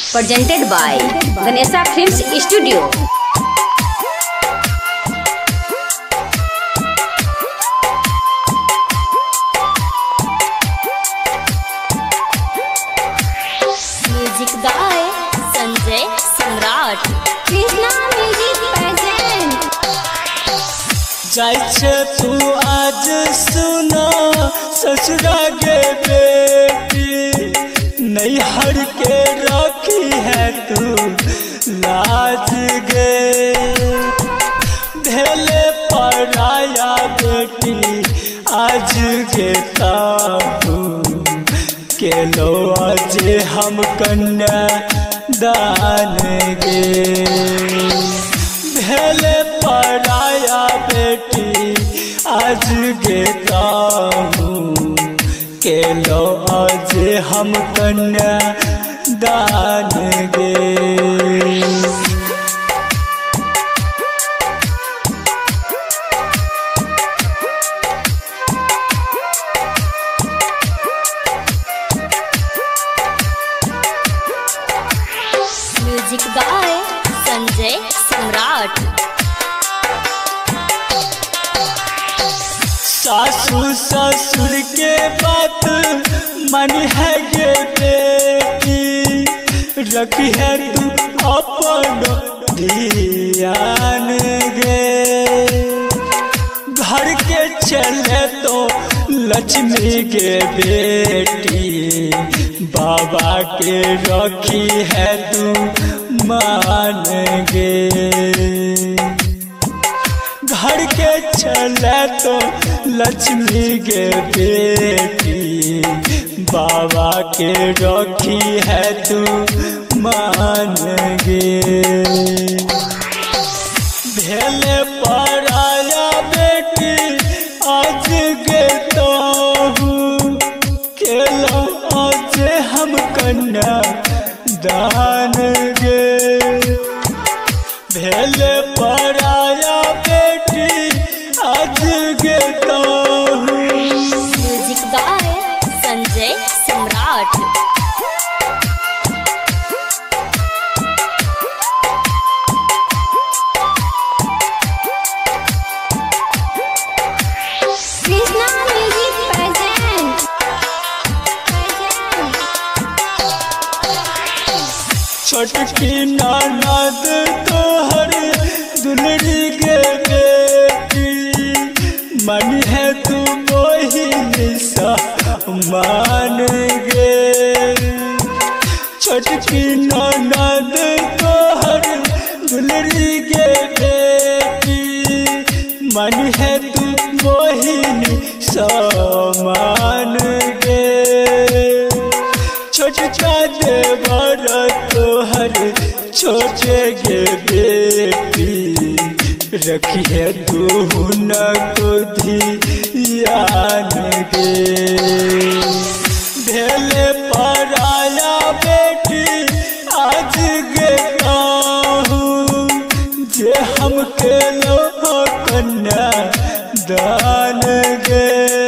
Presented by Ganesha Films Studio. Music गाए Sanjay Samrat. Krishna music present. जाइछे तू आज सुना ससुरा गे बेटी, नैहर के रखी है तू लाज गे। ढेले पराया बेटी आज गे ताबू के लो आज हम कन्या दान गे। ढेले पराया बेटी आज गे ताबू के लो आज हम कन्या दान गे। म्यूजिक गाए संजय सम्राट। सासू ससुर के बात मन है गे बेटी, रखी है तू अपन ध्यान गे। घर के चले तो लक्ष्मी के बेटी, बाबा के रखी है तू मान गे। घर के चले तो लक्ष्मी के बेटी, बाबा के रखी है तू मान गे। भेले पराया बेटी आज गे ताहू के लो आज हम कन्या दान गे। भेले पराया बेटी आज गे ताहू। म्यूजिक गाए संजय सम्राट। Krishna music present. छोटकी ननद तोहर दुलरी गे बेटी, मन है तू मोहिनी सा मान गे। छोटकी ननद तोहर दुलरी गे बेटी, मन है तू मोहिनी सा मान गे। छोटका देवर तोहर छोटे गे बेटी, रखी है तू न को ध्यान गे। ढेले पराया बेटी आज गे ताहू जे हम के लो कन्या दान गे।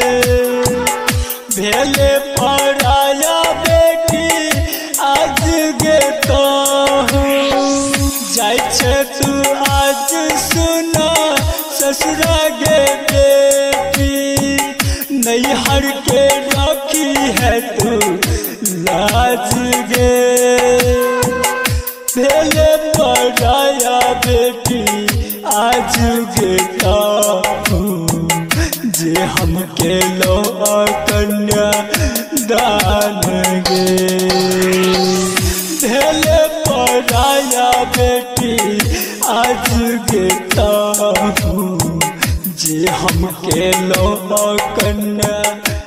भेले पराया बेटी आज गे ताहू जाइछे तू आज सुना ससुरा गे बेटी, नैहर के रखी है तू लाज गे। भेले पराया बेटी आज गे ताहू जे हम के लो कन्या दान गे। ढेले पराया बेटी आज गे ताहू जे हम के लो कन्या